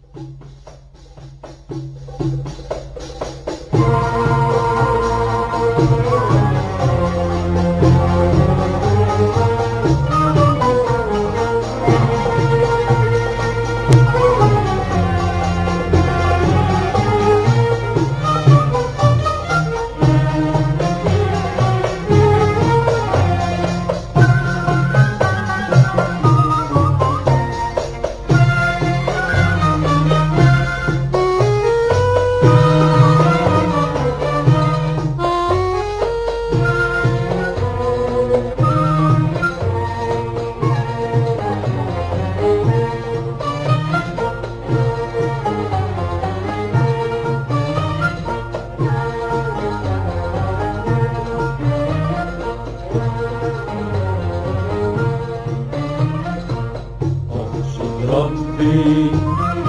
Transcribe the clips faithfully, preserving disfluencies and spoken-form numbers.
ربي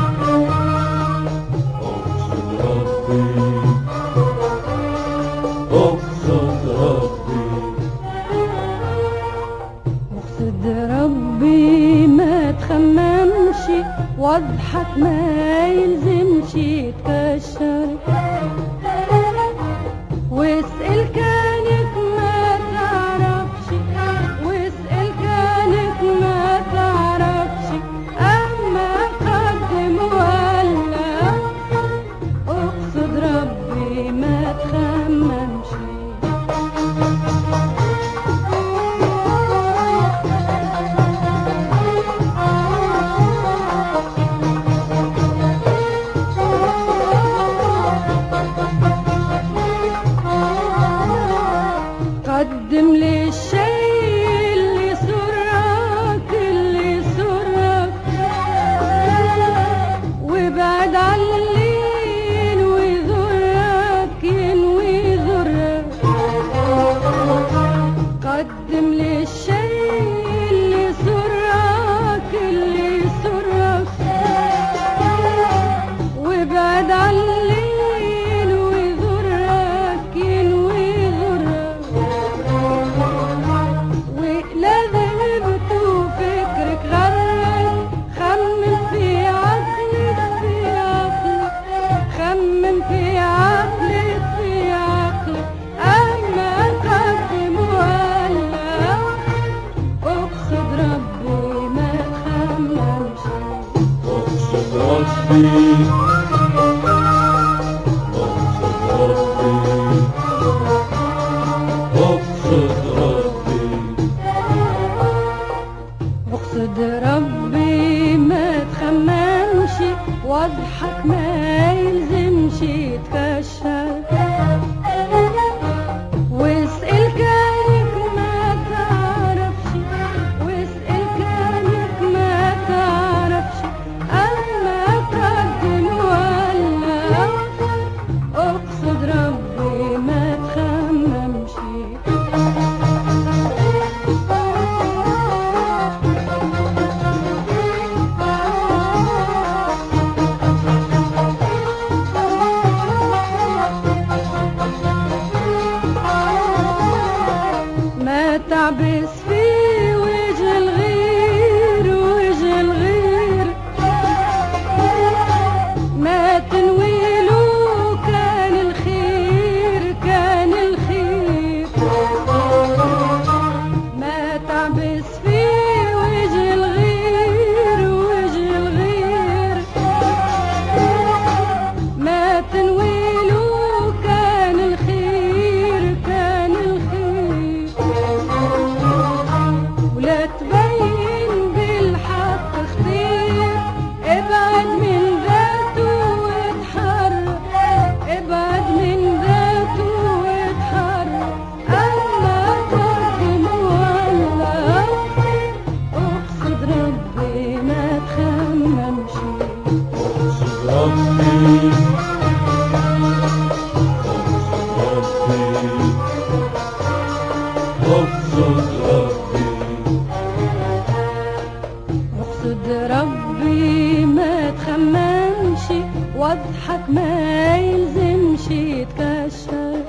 اقصد ربي اقصد ربي اقصد ربي ما تخممش واضحك ما يلزمش يتكشر واسأل كانك ما تعرفش واسأل كانك ما تعرفش اما قدم ولا اقصد ربي ما تخممش قدم لي الشيء اللي سرك اللي سرك وابعد عن اللي ينوي يضرك ينوي يضرك قدم لي الشيء اللي سرك اللي سرك وابعد عن اللي ينوي يضرك ينوي يضرك ولا ذهبت وفكرك غرك خمم في عقلك في عقلك خمم في عقلك في عقلك أما قدم ولا اقصد ربي ما تخممش اقصد ربي اقصد ربي اقصد ربي ما تخممش واضحك ما يلزمش يتكشر واسأل كانك ما تعرفش واسأل كانك ما تعرفش اما قدم ولا اقصد ربي ما تخممش ما تعبس في وجه الغير وجه الغير ما تنويله كان الخير كان الخير ما تعبس في وجه الغير وجه الغير ما تنويله كان الخير كان الخير ولا تبين بالحق اختير ابعد من ذاته واتحرك ابعد من ذاته واتحرك اما قدم ولا اقصد ربي ما تخممش اقصد ربي اقصد ربي اقصد ربي ما تخممش واضحك ما يلزمش يتكشر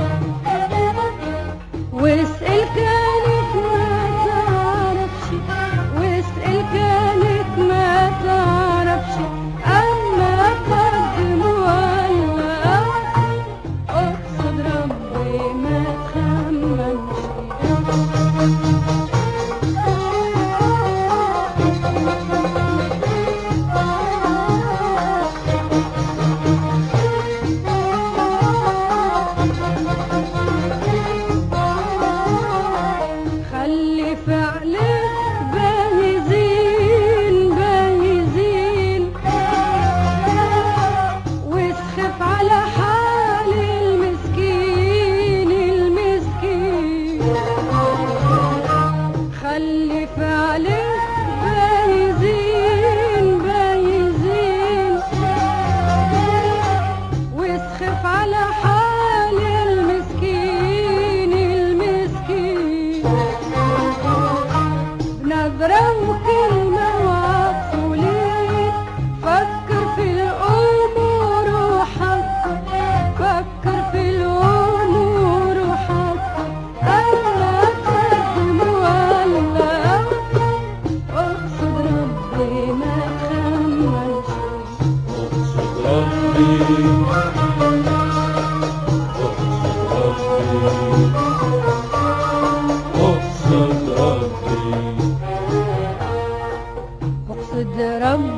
واسأل كانك ما تعرفش واسأل كانك ما تعرفش اقصد ربي اقصد ربي